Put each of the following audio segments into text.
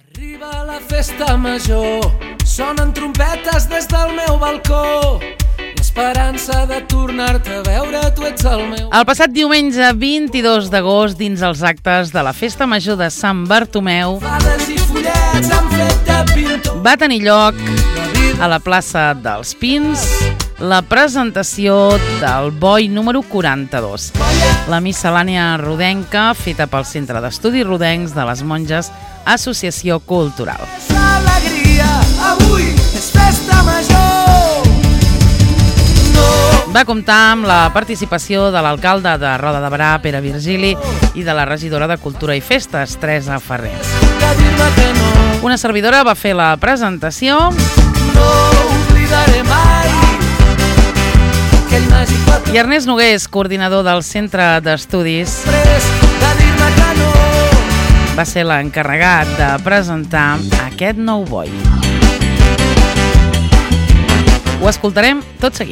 Arriba la festa major, sonen trompetes des del meu balcó. L'esperança de tornar-te a veure, tu ets el meu... El passat diumenge 22 d'agost, dins els actes de la Festa Major de Sant Bartomeu, va tenir lloc a la plaça dels Pins la presentació del Boi número 42, la miscel·lània rodenca feta pel Centre d'Estudis Rodencs de les Monges Associació Cultural. Alegria, avui és festa major. Va comptar amb la participació de l'alcalde de Roda de Berà, Pere Virgili, i de la regidora de Cultura i Festes, Teresa Ferrer. Una servidora va fer la presentació. No oblidaré mai. I Ernest Nogués, coordinador del Centre d'Estudis, va ser l'encarregat de presentar aquest nou boi. Ho escoltarem tot seguit.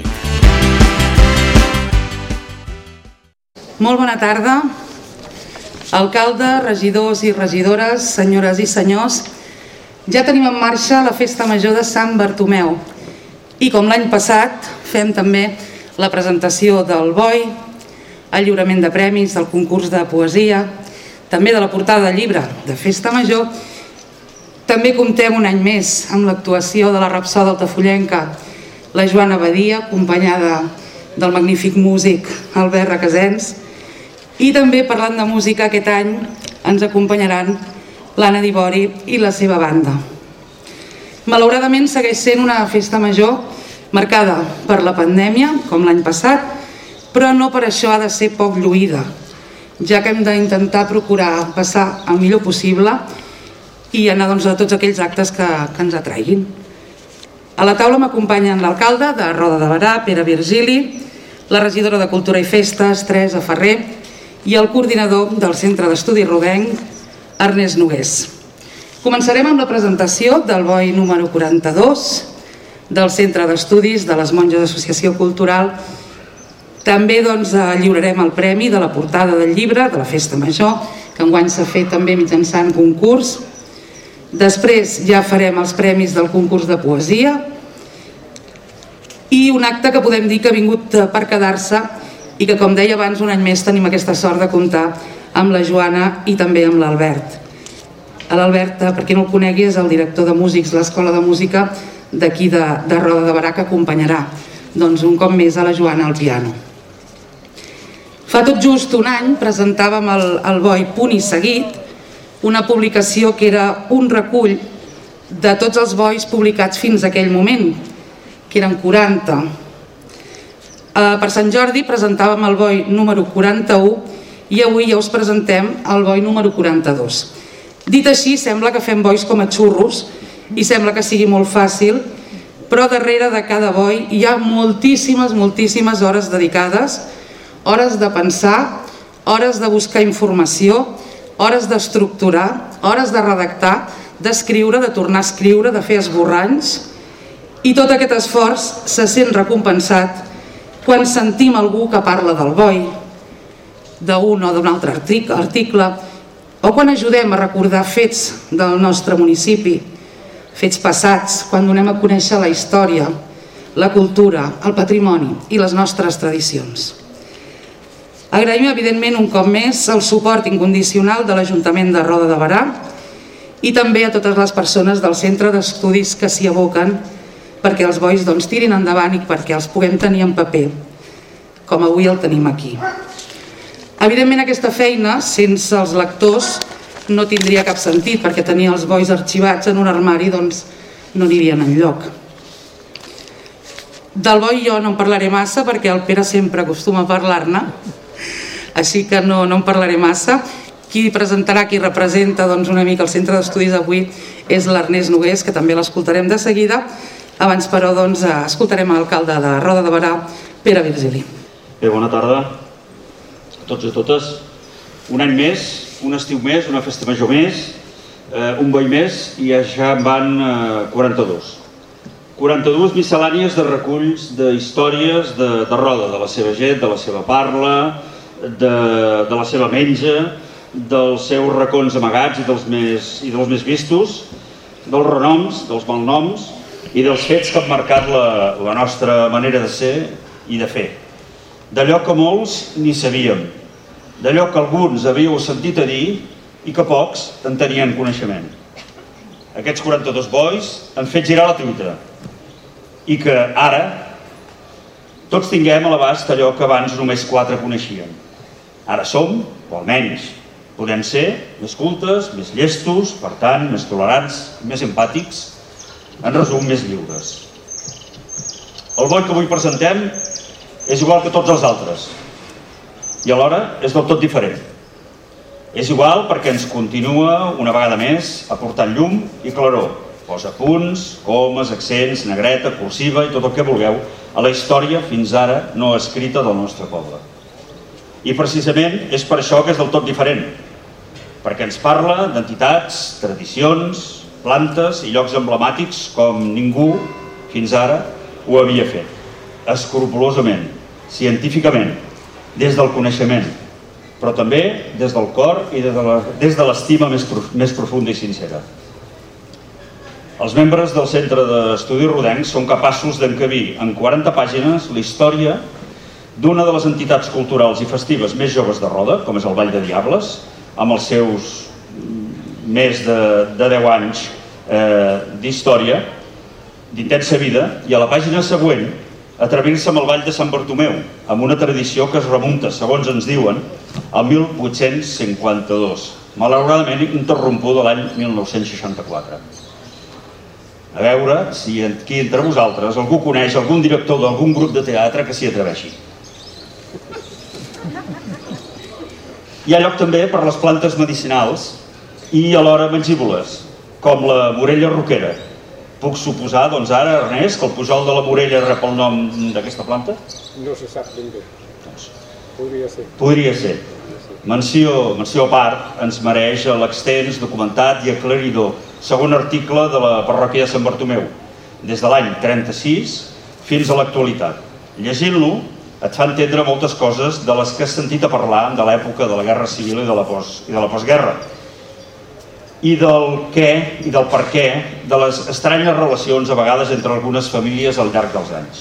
Molt bona tarda, alcalde, regidors i regidores, senyores i senyors. Ja tenim en marxa la Festa Major de Sant Bartomeu i, com l'any passat, fem també la presentació del boi, el lliurament de premis del concurs de poesia, també de la portada del llibre de Festa Major. També comptem un any més amb l'actuació de la rapsoda altafollenca, la Joana Badia, acompanyada del magnífic músic Albert Requesens. I també, parlant de música, aquest any ens acompanyaran l'Anna Dibori i la seva banda. Malauradament segueix sent una festa major marcada per la pandèmia, com l'any passat, però no per això ha de ser poc lluïda, ja que hem d'intentar procurar passar el millor possible i anar a tots aquells actes que ens atraiguin. A la taula m'acompanyen l'alcalde de Roda de Berà, Pere Virgili, la regidora de Cultura i Festes, Teresa Ferrer, i el coordinador del Centre d'Estudis Rodenc, Ernest Nogués. Començarem amb la presentació del boi número 42 del Centre d'Estudis de les Monges Associació Cultural. També lliurarem el premi de la portada del llibre de la Festa Major, que enguany s'ha fet també mitjançant concurs. Després ja farem els premis del concurs de poesia i un acte que podem dir que ha vingut per quedar-se i que, com deia abans, un any més tenim aquesta sort de comptar amb la Joana i també amb l'Albert. L'Albert, per qui no el conegui, és el director de músics de l'Escola de Música d'aquí de Roda de Berà, que acompanyarà un cop més a la Joana al piano. Fa tot just un any presentàvem el boi Punt i Seguit, una publicació que era un recull de tots els bois publicats fins a aquell moment, que eren 40. Per Sant Jordi presentàvem el boi número 41 i avui ja us presentem el boi número 42. Dit així, sembla que fem bois com a xurros i sembla que sigui molt fàcil, però darrere de cada boi hi ha moltíssimes hores dedicades, hores de pensar, hores de buscar informació, hores d'estructurar, hores de redactar, d'escriure, de tornar a escriure, de fer esborranys, i tot aquest esforç se sent recompensat quan sentim algú que parla del boi, d'un o d'un altre article, o quan ajudem a recordar fets del nostre municipi, fets passats, quan donem a conèixer la història, la cultura, el patrimoni i les nostres tradicions. Agraïm, evidentment, un cop més el suport incondicional de l'Ajuntament de Roda de Berà i també a totes les persones del Centre d'Estudis que s'hi aboquen perquè els bois tirin endavant i perquè els puguem tenir en paper, com avui el tenim aquí. Evidentment, aquesta feina, sense els lectors, no tindria cap sentit, perquè tenir els bois arxivats en un armari no anirien enlloc. Del boi jo no en parlaré massa, perquè el Pere sempre acostuma a parlar-ne, així que no en parlaré massa. Qui presentarà, qui representa una mica el Centre d'Estudis avui és l'Ernest Nogués, que també l'escoltarem de seguida. Abans, però, escoltarem l'alcalde de Roda de Berà, Pere Virgili. Bé, bona tarda a tots i a totes. Un any més, un estiu més, una festa major més, un boi més i ja en van 42. 42 miscel·lànies de reculls d'històries de Roda, de la seva gent, de la seva parla, de la seva menja, dels seus racons amagats i dels més vistos, dels renoms, dels malnoms i dels fets que han marcat la nostra manera de ser i de fer. D'allò que molts ni sabíem, d'allò que alguns havíeu sentit a dir i que pocs en tenien coneixement. Aquests 42 bois han fet girar la truita i que ara tots tinguem a l'abast allò que abans només 4 coneixien. Ara som, o almenys podem ser, més cultes, més llestos, per tant, més tolerants, més empàtics, en resum, més lliures. El boi que avui presentem és igual que tots els altres i alhora és del tot diferent. És igual perquè ens continua una vegada més aportant llum i claror. Posa punts, comes, accents, negreta, cursiva i tot el que vulgueu a la història fins ara no escrita del nostre poble. I precisament és per això que és del tot diferent, perquè ens parla d'entitats, tradicions, plantes i llocs emblemàtics com ningú fins ara ho havia fet, escrupolosament, científicament, des del coneixement, però també des del cor i des de l'estima més profunda i sincera. Els membres del Centre d'Estudis Rodencs són capaços d'encabir en 40 pàgines la història d'una de les entitats culturals i festives més joves de Roda, com és el Ball de Diables, amb els seus més de 10 anys d'història, d'intensa vida, i a la pàgina següent atrevir-se amb el Ball de Sant Bartomeu, amb una tradició que es remunta, segons ens diuen, al 1852, malauradament interrompuda l'any 1964. A veure si aquí entre vosaltres algú coneix algun director d'algun grup de teatre que s'hi atreveixi. Hi ha lloc també per les plantes medicinals i alhora mangívoles, com la morella roquera. Puc suposar, doncs ara, Ernest, que el pujol de la morella rep el nom d'aquesta planta? No se sap ben bé. Podria ser. Podria ser. Menció a part ens mereix l'extens, documentat i aclaridor segon article de la parròquia de Sant Bartomeu, des de l'any 36 fins a l'actualitat. Llegint-lo et fa entendre moltes coses de les que has sentit a parlar de l'època de la Guerra Civil i de la postguerra, i del què i del per què de les estranyes relacions a vegades entre algunes famílies al llarg dels anys.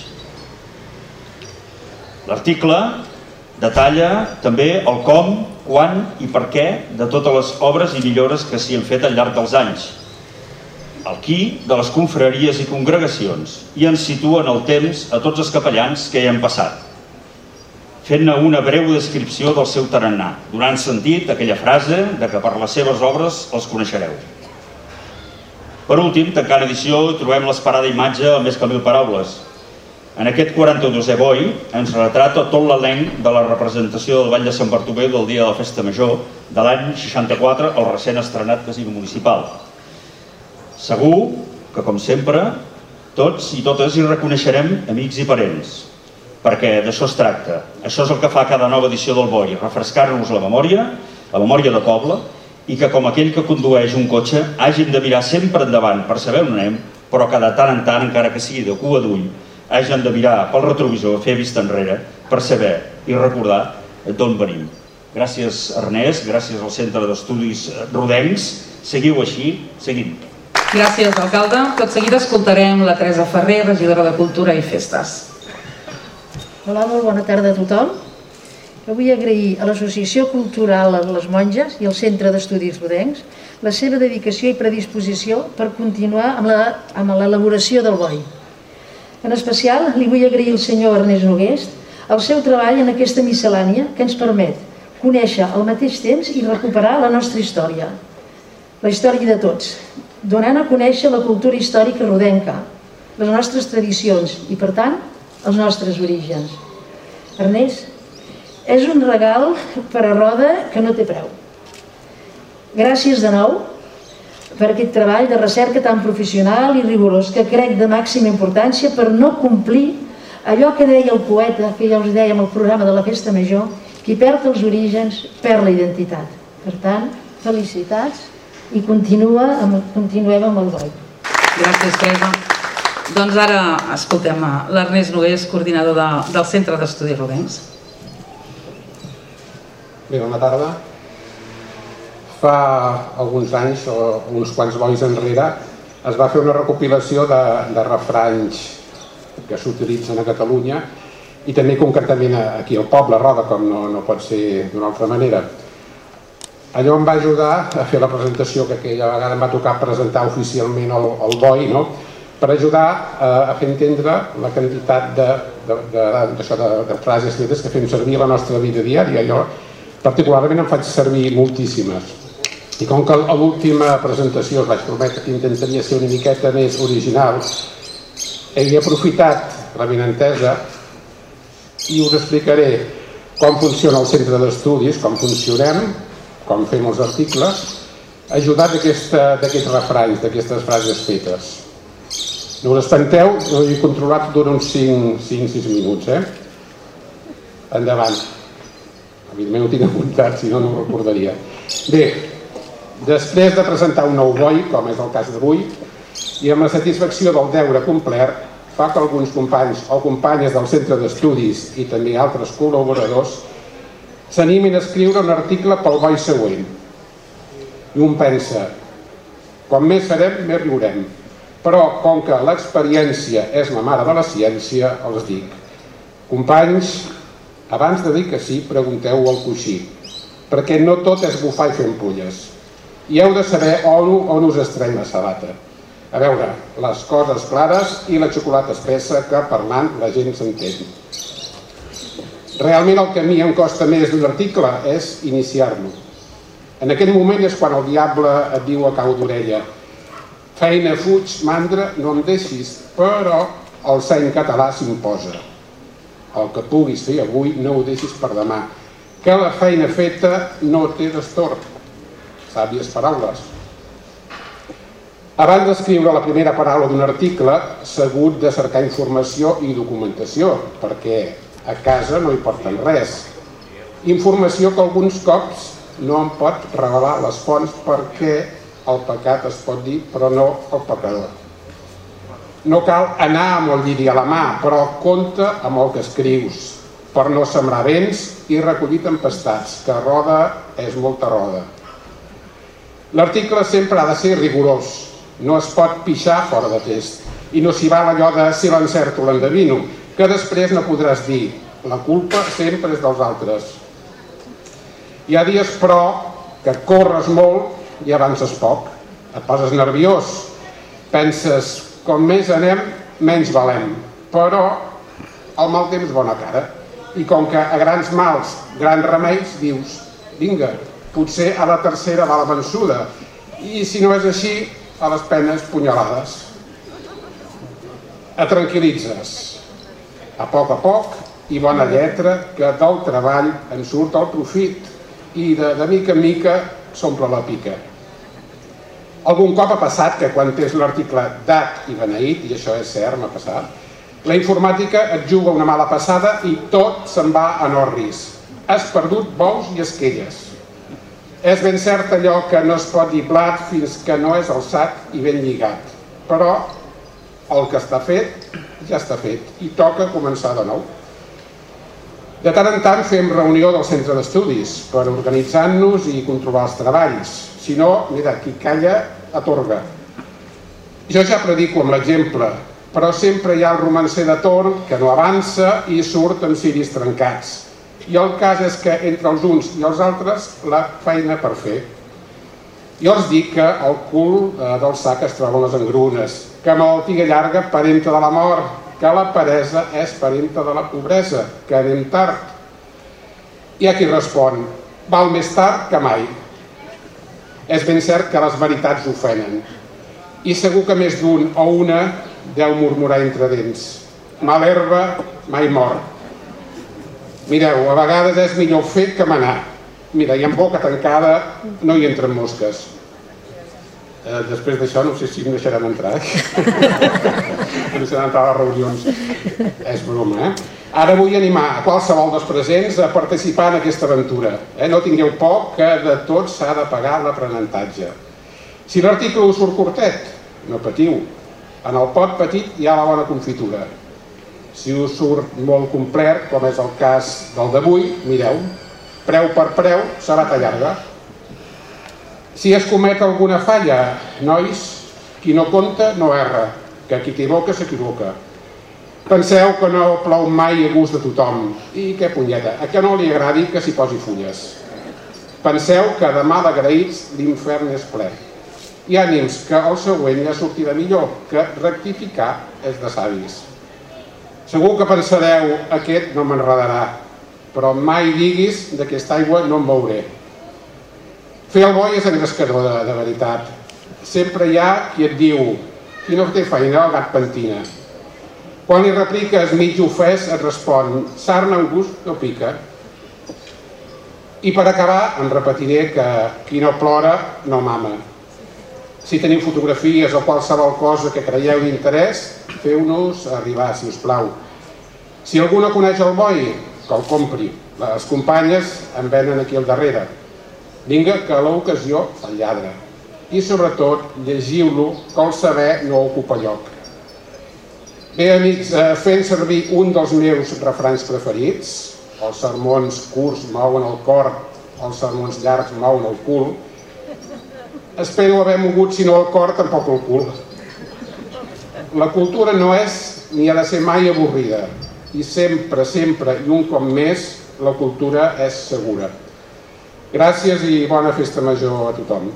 L'article detalla també el com, quan i per què de totes les obres i millores que s'hi han fet al llarg dels anys, el qui de les confraries i congregacions, i ens situa en el temps a tots els capellans que hi han passat, fent-ne una breu descripció del seu tarannà, donant sentit a aquella frase de que per les seves obres els coneixereu. Per últim, tancant edició, trobem l'esperada imatge a més que 1000 paraules. En aquest 42è boi ens retrata tot l'elenc de la representació del Ball de Sant Bartomeu del dia de la Festa Major de l'any 64, el recent estrenat casino municipal. Segur que, com sempre, tots i totes hi reconeixerem amics i parents, perquè d'això es tracta. Això és el que fa cada nova edició del boi, refrescar-nos la memòria de poble, i que com aquell que condueix un cotxe hàgim de mirar sempre endavant per saber on anem, però que de tant en tant, encara que sigui de cua d'ull, hàgim de mirar pel retrovisor, fer vista enrere, per saber i recordar d'on venim. Gràcies, Ernest, gràcies al Centre d'Estudis Rodencs. Seguiu així, seguim. Gràcies, alcalde. Tot seguit escoltarem la Teresa Ferrer, regidora de Cultura i Festes. Hola, molt bona tarda a tothom. Jo vull agrair a l'Associació Cultural Les Monges i al Centre d'Estudis Rodencs la seva dedicació i predisposició per continuar amb l'elaboració del boi. En especial, li vull agrair al senyor Ernest Nogués el seu treball en aquesta miscel·lània que ens permet conèixer al mateix temps i recuperar la nostra història, la història de tots, donant a conèixer la cultura històrica rodenca, les nostres tradicions i, per tant, els nostres orígens. Ernest, és un regal per a Roda que no té preu. Gràcies de nou per aquest treball de recerca tan professional i rigorós que crec de màxima importància per no complir allò que deia el poeta, que ja us deia en el programa de la Festa Major, qui perd els orígens perd la identitat. Per tant, felicitats i continuem amb el boi. Gràcies, Teresa. Doncs ara escoltem l'Ernest Nogués, coordinador del Centre d'Estudis Rodencs. Bé, bona tarda. fa alguns anys, o uns quants bois enrere, es va fer una recopilació de refranys que s'utilitzen a Catalunya i també concretament aquí al poble, Roda, com no pot ser d'una altra manera. Allò em va ajudar a fer la presentació que aquella vegada em va tocar presentar oficialment el boi, no? Per ajudar a fer entendre la quantitat de frases fetes que fem servir a la nostra vida diària. Jo particularment en faig servir moltíssimes. I com que a l'última presentació us vaig prometre que intentaria ser una miqueta més original, he aprofitat la benentesa i us explicaré com funciona el centre d'estudis, com funcionem, com fem els articles, ajudat d'aquests refranys, d'aquestes frases fetes. No us espanteu, ho he controlat durant uns 5-6 minuts. Endavant. Evidentment ho tinc apuntat, si no, no ho recordaria. Bé, després de presentar un nou boi, com és el cas d'avui, i amb la satisfacció del deure complert, fa que alguns companys o companyes del centre d'estudis i també altres col·laboradors s'animin a escriure un article pel boi següent. I un pensa, com més farem, més riurem. Però, com que l'experiència és la mare de la ciència, els dic, companys, abans de dir que sí, pregunteu al coixí, perquè no tot és bufar i fer ampolles. I heu de saber on us estreny la sabata. A veure, les coses clares i la xocolata espessa que parlant la gent s'entén. Realment el que a mi em costa més d'un article és iniciar-lo. En aquest moment és quan el diable et diu a cau d'orella: feina, fuig, mandra, no em deixis, però el seny català s'imposa. El que puguis fer avui no ho deixis per demà, que la feina feta no té destorb. Sàvies paraules. Abans d'escriure la primera paraula d'un article, s'ha hagut de cercar informació i documentació, perquè a casa no hi porten res. Informació que alguns cops no em pot revelar les fonts perquè el pecat es pot dir, però no el pecador. No cal anar amb el lliri a la mà, però compta amb el que escrius, per no sembrar vents i recollir tempestats, que roda és molta roda. L'article sempre ha de ser rigorós, no es pot pixar fora de test, i no s'hi val allò de si l'encerto o l'endevino, que després no podràs dir, la culpa sempre és dels altres. Hi ha dies, però, que corres molt i avances poc, et poses nerviós, penses, com més anem, menys valem, però el mal temps bona cara, i com que a grans mals, grans remeis, dius, vinga, potser a la tercera va la vençuda, i si no és així, a les penes punyalades. Et tranquil·litzes, a poc i bona lletra, que del treball en surt el profit, i de mica en mica s'omple la pica. Algun cop ha passat que quan tens l'article dat i beneït, i això és cert, m'ha passat, la informàtica et juga una mala passada i tot se'n va en orris. Has perdut bous i esquelles. És ben cert allò que no es pot dir blat fins que no és alçat i ben lligat. Però el que està fet, ja està fet i toca començar de nou. De tant en tant fem reunió del centre d'estudis per organitzar-nos i controlar els treballs. Si no, mira, qui calla, atorga. Jo ja predico amb l'exemple, però sempre hi ha el romancer de torn que no avança i surt amb ciris trencats. I el cas és que entre els uns i els altres la feina per fer. Jo els dic que al cul del sac es troben les engrunes, que malaltia llarga parenta de la mort, que la peresa és parenta de la pobresa, que anem tard. Hi ha qui respon, val més tard que mai. És ben cert que les veritats ofenen, i segur que més d'un o una deu murmurar entre dents. Mal herba mai mor. Mireu, a vegades és millor fet que manar. Mira, i amb boca tancada no hi entren mosques. Després d'això no sé si em deixaran entrar. No deixaran entrar a les reunions. És broma, Ara vull animar a qualsevol dels presents a participar en aquesta aventura. No tingueu por, que de tot s'ha de pagar l'aprenentatge. Si l'article us surt curtet, no patiu. En el pot petit hi ha la bona confitura. Si us surt molt complet, com és el cas del d'avui, mireu, preu per preu, sabata llarga. Si es comet alguna falla, nois, qui no compta no erra, que qui t'equivoca s'equivoca. Penseu que no plou mai a gust de tothom. I què punyeta, a què no li agradi que s'hi posi fulles? Penseu que de mal agraïts l'infern és ple. I ànims, que el següent ja sortirà millor, que rectificar és de savis. Segur que pensareu, aquest no m'enredarà, però mai diguis d'aquesta aigua no em veuré. Fer el boi és engrescador de veritat. Sempre hi ha qui et diu, qui no té feina, el gat pentina. Quan li repliques mig ofès et respon, sarna amb gust no pica. I per acabar em repetiré que qui no plora no mama. Si tenim fotografies o qualsevol cosa que creieu d'interès, feu-nos arribar, si us plau. Si algú no coneix el boi, que el compri. Les companyes en venen aquí al darrere. Vinga, que a l'ocasió el lladre. I sobretot, llegiu-lo, que el saber no ocupa lloc. Bé, amics, fent servir un dels meus refranys preferits, els sermons curts mouen el cor, els sermons llargs mouen el cul, espero haver mogut, si no el cor, tampoc el cul. La cultura no és ni ha de ser mai avorrida, i sempre, sempre, i un cop més, la cultura és segura. Gràcies i bona festa major a tothom.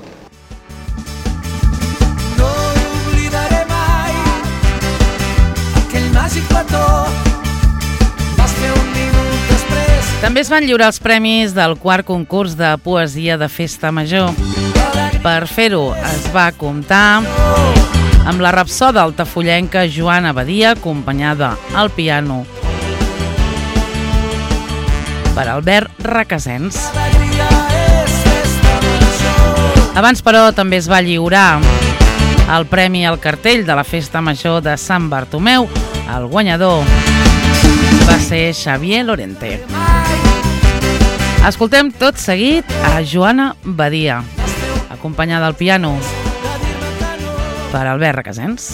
També es van lliurar els premis del quart concurs de poesia de Festa Major. Per fer-ho es va comptar amb la rapsoda altafollenca Joana Badia, acompanyada al piano per Albert Requesens. Abans, però, també es va lliurar el premi al cartell de la Festa Major de Sant Bartomeu. El guanyador va ser Xavier Lorente. Escoltem tot seguit a Joana Badia, acompanyada al piano per Albert Requesens.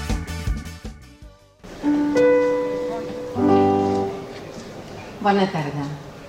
Bona tarda.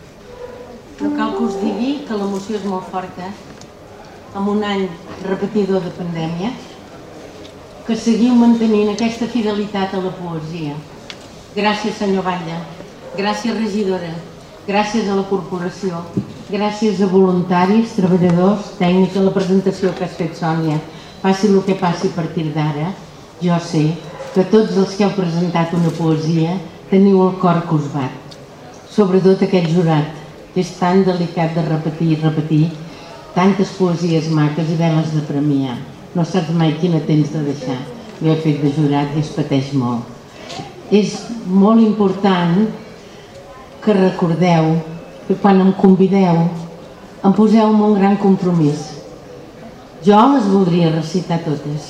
No cal que us digui que l'emoció és molt forta, amb un any repetidor de pandèmia, que seguiu mantenint aquesta fidelitat a la poesia. Gràcies, senyor Batlle. Gràcies, regidora. Gràcies a la corporació. Gràcies a voluntaris, treballadors, tècnics, a la presentació que has fet, Sònia. Passi el que passi a partir d'ara, jo sé que tots els que heu presentat una poesia teniu el cor que us bat. Sobretot aquest jurat, que és tan delicat de repetir i repetir, tantes poesies maques i veles de premiar. No saps mai quina tens de deixar. Jo he fet de jurat i es pateix molt. És molt important que recordeu que quan em convideu em poseu amb un gran compromís. Jo les voldria recitar totes,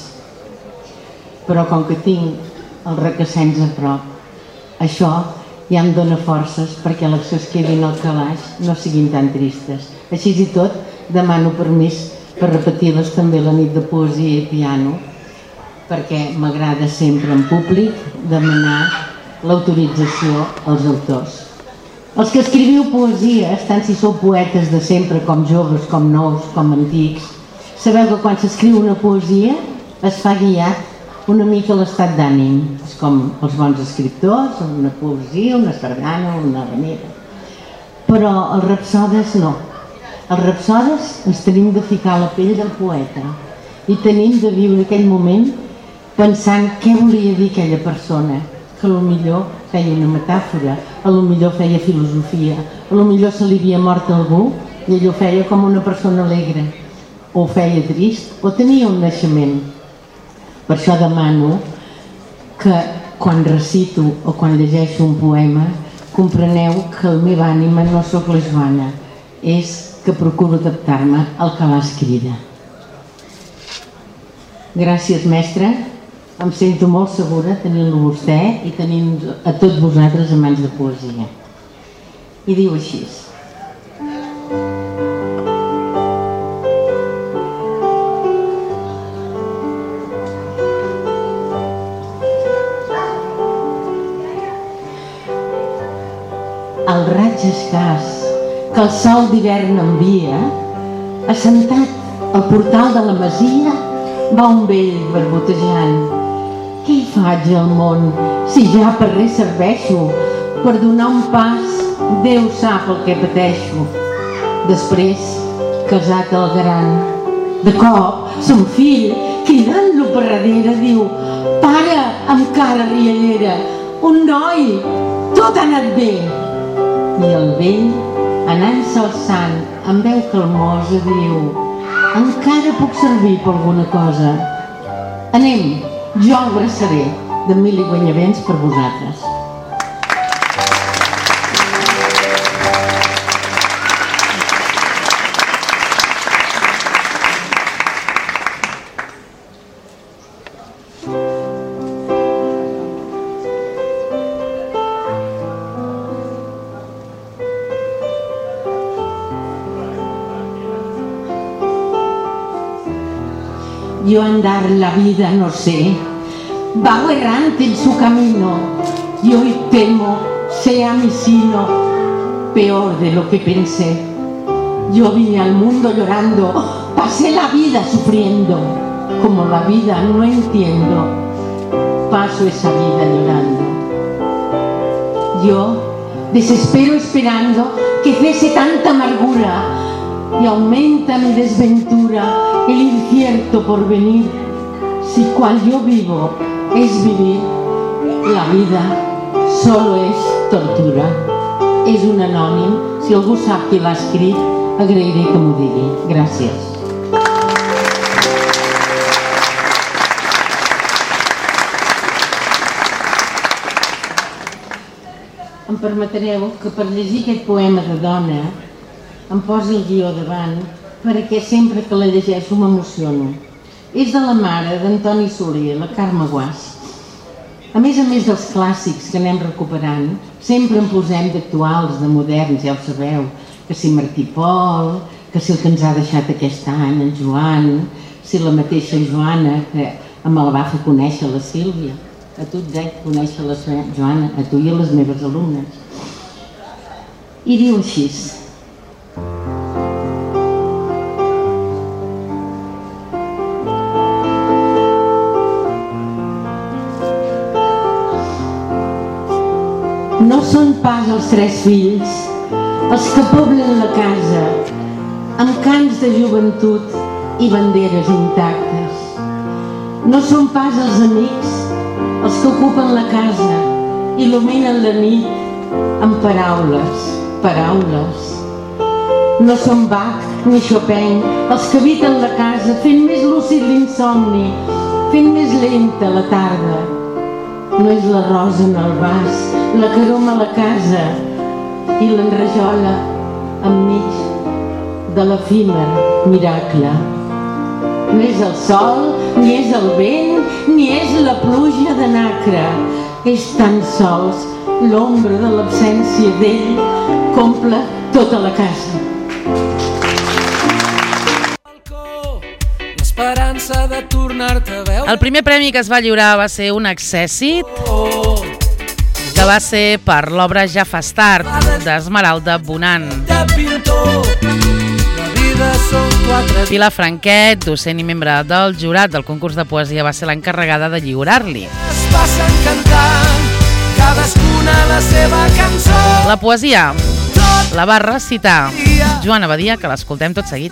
però com que tinc el Requesens a prop, això ja em dóna forces perquè les que es quedin al calaix no siguin tan tristes. Així i tot, demano permís per repetir-les també la nit de poesia i piano, perquè m'agrada sempre en públic demanar l'autorització als autors. Els que escriviu poesies, tant si sou poetes de sempre, com joves, com nous, com antics, sabeu que quan s'escriu una poesia es fa guiat una mica a l'estat d'ànim. És com els bons escriptors, una poesia, una sardana, una havanera. Però els rapsodes no. Els rapsodes ens tenim de ficar a la pell del poeta i tenim de viure aquell moment pensant què volia dir aquella persona, que potser feia una metàfora, potser feia filosofia, potser se li havia mort algú i ell ho feia com una persona alegre, o feia trist, o tenia un naixement. Per això demano que quan recito o quan llegeixo un poema compreneu que la meva ànima no sóc la Joana, és que procuro adaptar-me al que l'escrida. Gràcies, mestre. Em sento molt segura tenint-lo vostè i tenint a tots vosaltres amants de poesia. I diu així. El raig escàs que el sol d'hivern envia, assentat Al portal de la masia va un vell barbotejant. Què hi faig al món si ja per res serveixo? Per donar un pas, Déu sap el que pateixo. Després, casat el gran, de cop, son fill, cridant-lo per darrere, diu: pare, amb cara riallera, un noi, tot ha anat bé. I el vell, anant-se alçant, amb veu calmosa, diu: encara puc servir per alguna cosa. Anem, jo el abraçaré, de mil i guanyavents per vosaltres. Yo andar la vida no sé, vago errante en su camino, y hoy temo sea mi sino peor de lo que pensé. Yo vine al mundo llorando, pasé la vida sufriendo, como la vida no entiendo, paso esa vida llorando. Yo desespero esperando que cese tanta amargura y aumenta mi desventura, el incierto porvenir. Si cual yo vivo es vivir, la vida solo és tortura. És un anònim, si algú sap qui l'ha escrit, agrairé que m'ho digui. Gràcies. Em permetreu que per llegir aquest poema de dona em posi el guió davant, perquè sempre que la llegeixo m'emociono. És de la mare d'Antoni Soler, la Carme Guàs. A més dels clàssics que anem recuperant, sempre en posem d'actuals, de moderns, ja ho sabeu, que si Martí Pol, que si el que ens ha deixat aquest any, en Joan, si la mateixa Joana, que me la va fer conèixer la Sílvia. A tu et dec conèixer la Joana, a tu i a les meves alumnes. I diu així: no són pas els 3 fills els que poblen la casa amb cants de joventut i banderes intactes. No són pas els amics els que ocupen la casa, il·luminen la nit amb paraules, paraules. No són Bach ni Chopin els que habiten la casa fent més lúcid l'insomni, fent més lenta la tarda. No és la rosa en el vas, la que aroma la casa i l'enrajola enmig de l'efímer miracle. No és el sol, ni és el vent, ni és la pluja de nacre. És tan sols l'ombra de l'absència d'ell que omple tota la casa. L'esperança de tornar-te a veure. El primer premi que es va lliurar va ser un accèssit, que va ser per l'obra Ja fas tard, d'Esmeralda Bonan. Pilar Franquet, docent i membre del jurat del concurs de poesia, va ser l'encarregada de lliurar-li. Es passen cantant cadascuna la seva cançó. La poesia la va recitar Joana Badia, que l'escoltem tot seguit.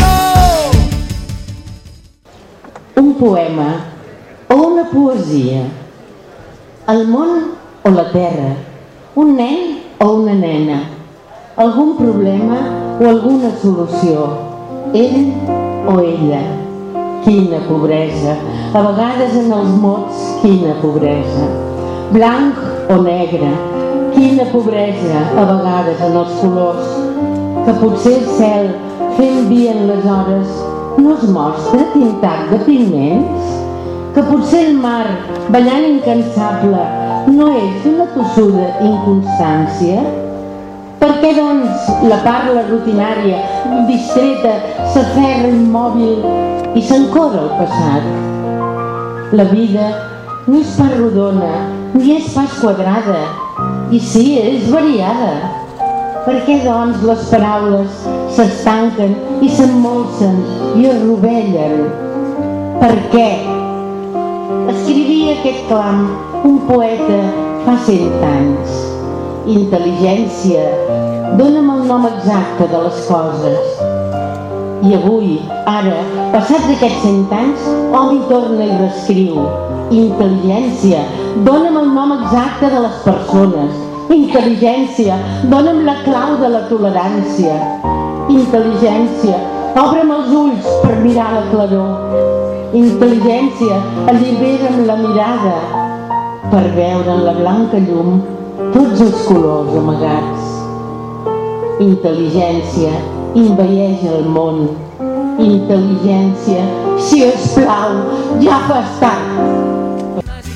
Un poema o una poesia, el món o la terra, un nen o una nena, algun problema o alguna solució, ell o ella. Quina pobresa, a vegades en els mots, quina pobresa. Blanc o negre, quina pobresa, a vegades en els colors, que potser el cel, fent vien les hores, no es mostra tintat de pigments, que potser el mar, ballant incansable, no és una tossuda inconstància. Per què, doncs, la parla rutinària, distreta, s'aferra immòbil i s'encora al passat? La vida no és pas rodona, ni és pas quadrada, i sí, és variada. Per què, doncs, les paraules s'estanquen i s'emmolsen i es rovellen. Per què? Escrivia aquest clam un poeta fa 100 anys. Intel·ligència, dona'm el nom exacte de les coses. I avui, ara, passats aquests 100 anys, hom hi torna i reescriu. Intel·ligència, dona'm el nom exacte de les persones. Intel·ligència, dona'm la clau de la tolerància. Intel·ligència, obre'm els ulls per mirar la claror. Intel·ligència, allibera'm la mirada per veure en la blanca llum tots els colors amagats. Intel·ligència, envaeix el món. Intel·ligència, si us plau, ja fa estat.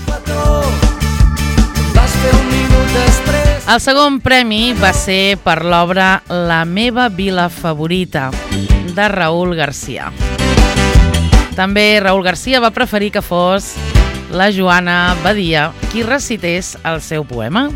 El segon premi va ser per l'obra La meva vila favorita, de Raül Garcia. També Raül Garcia va preferir que fos la Joana Badia qui recités el seu poema.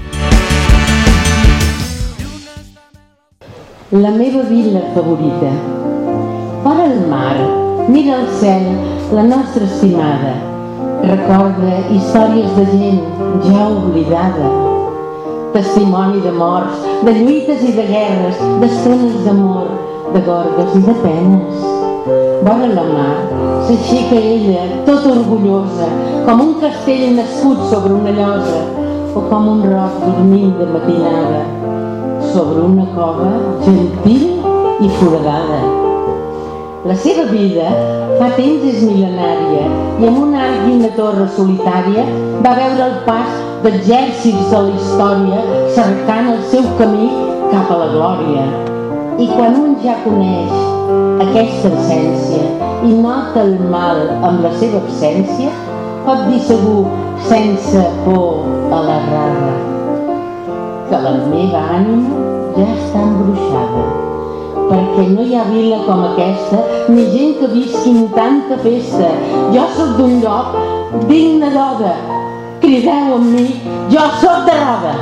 La meva vila favorita. Fora el mar, mira el cel, la nostra estimada. Recorda històries de gent ja oblidada. Testimoni de morts, de lluites i de guerres, d'estones d'amor, de gorgues i de penes. Vora la mar, s'aixeca ella, tota orgullosa, com un castell nascut sobre una llosa, o com un roc dormint de matinada, sobre una cova gentil i foradada. La seva vida fa temps és mil·lenària i amb un arc i una torre solitària va veure el pas d'exèrcits de la història cercant el seu camí cap a la glòria. I quan un ja coneix aquesta essència i nota el mal amb la seva absència, pot dir segur, sense por a l'errada, que la meva ànima ja està embruixada, perquè no hi ha vila com aquesta, ni gent que visqui en tanta festa. Jo sóc d'un lloc digne d'oda, crideu amb mi, jo sóc de Roda.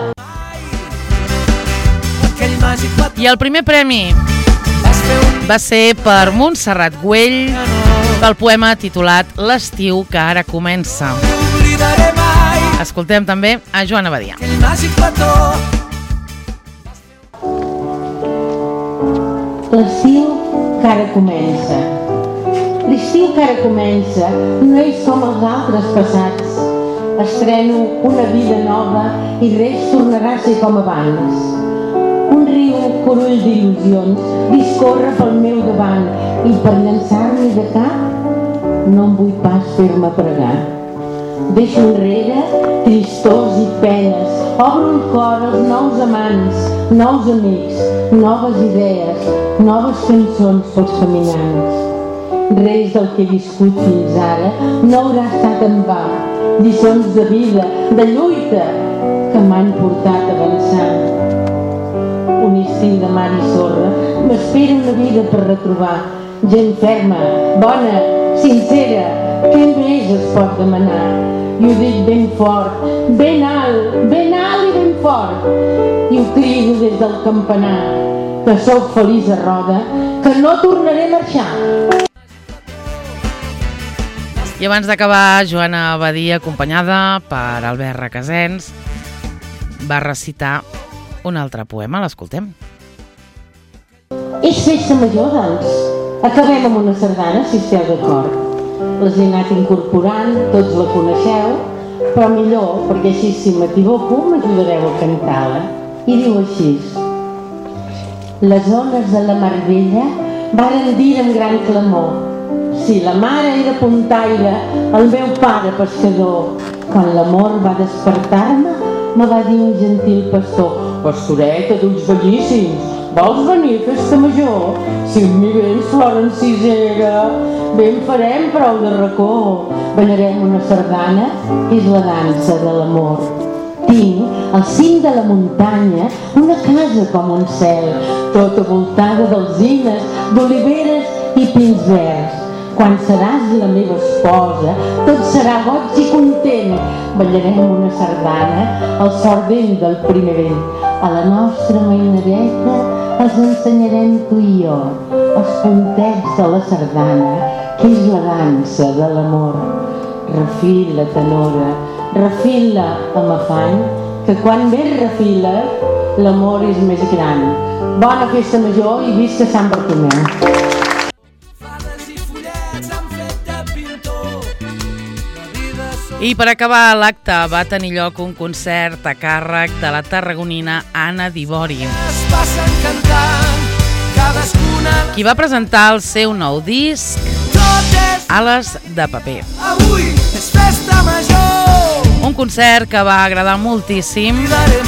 I el primer premi va ser per Montserrat Güell pel poema titulat L'estiu que ara comença. Escoltem també a Joana Badia. L'estiu que ara comença. L'estiu que ara comença no és com els altres passats. Estreno una vida nova i res tornarà a ser com abans. Un riu corull d'il·lusions discorre pel meu davant i per llançar-m'hi de cap no em vull pas fer-me pregar. Deixo enrere tristors i penes, obro el cor als nous amants, nous amics, noves idees, noves cançons pels caminants. Res del que he viscut fins ara no haurà estat en va, lliçons de vida, de lluita, que m'han portat avançant. Un estiu de mar i sorra m'espera una vida per retrobar gent ferma, bona, sincera, què més es pot demanar? I ho dic ben fort, ben alt i ben fort, i ho crido des del campanar, que sóc feliç a Roda, que no tornaré a marxar. I abans d'acabar, Joana Badia, acompanyada per Albert Requesens, va recitar un altre poema. L'escoltem. És festa major, doncs. Acabem amb una sardana, si esteu d'acord. Les he anat incorporant, tots la coneixeu, però millor, perquè així si m'equivoco m'ajudareu a cantar-la. I diu així: les ones de la mar vella varen dir amb gran clamor: si la mare era puntaire, el meu pare pescador. Quan l'amor va despertar-me, me va dir un gentil pastor: pastoreta d'ulls bellíssims, vols venir a festa major? Si amb mi vens, flor encisera, ben farem prou de racó. Ballarem una sardana, que és la dansa de l'amor. Tinc al cim de la muntanya una casa com un cel, tota voltada d'alzines, d'oliveres i pins verds. Quan seràs la meva esposa, tot serà goig i content. Ballarem una sardana al sordent del primer vent. A la nostra mainadeta els ensenyarem tu i jo els puntets de la sardana, que és la dansa de l'amor. Refila, tenora, refila amb afany, que quan més refila l'amor és més gran. Bona festa major i visca Sant Bartomeu. I per acabar l'acte va tenir lloc un concert a càrrec de la tarragonina Anna Dibori, qui va presentar el seu nou disc Ales de paper. Avui és festa major. Un concert que va agradar moltíssim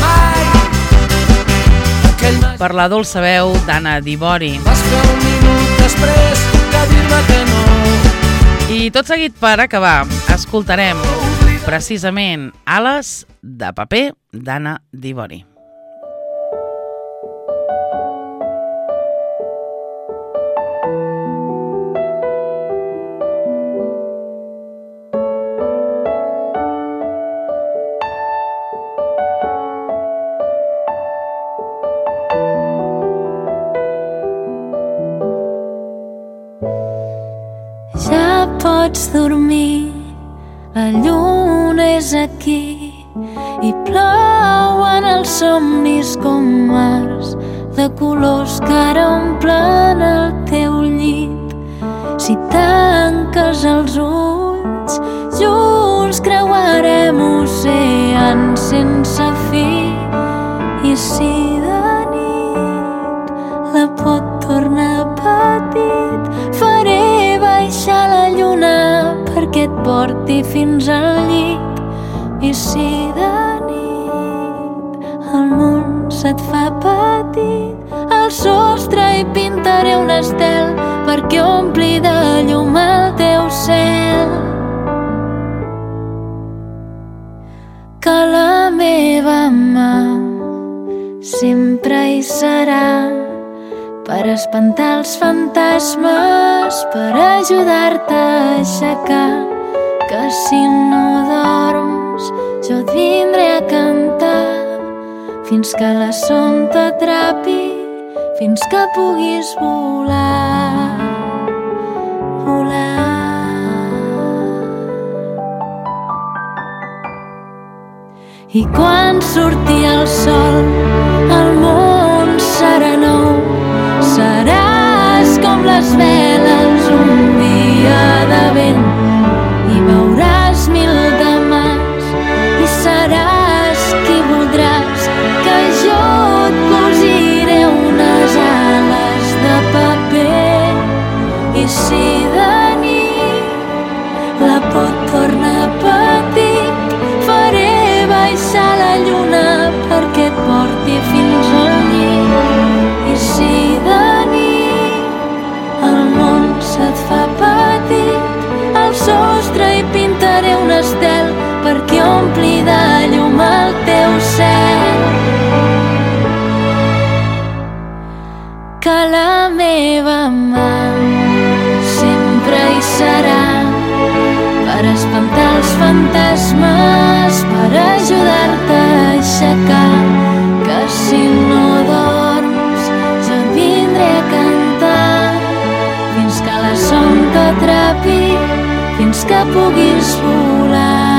per la dolça veu d'Anna Dibori. Vas fer un minut després de dir-me que no. I tot seguit, per acabar, escoltarem precisament Ales de paper d'Anna Dibori. Ja pots dormir, la lluna és aquí i plouen els somnis com mars de colors que ara omplen el teu llit. Si tanques els ulls, junts creuarem oceans sense fi. I si de nit la pot tornar petit, faré baixar la lluna perquè et porti fins al llit. I si de nit el món se't fa petit, al sostre hi pintaré un estel perquè ompli de llum el teu cel. Que la meva mà sempre hi serà per espantar els fantasmes, per ajudar-te a aixecar. Que si no dorms jo et vindré a cantar fins que la son t'atrapi, fins que puguis volar, volar. I quan surti el sol el món serà nou, seràs com les veles un dia de vent i veuràs mil demàs i seràs qui voldràs que jo et cosiré unes ales de paper. I si de nit la pot tornar petit, faré baixar la lluna perquè et porti fins al llit. I si de nit el món se't fa petit, al sostre hi pintaré un estel perquè ompli de llum el teu cel. Que la meva mà sempre hi serà per espantar els fantasmes, per ajudar-te a aixecar. Que si no dorms jo et vindré a cantar fins que la son t'atrapi, fins que puguis volar.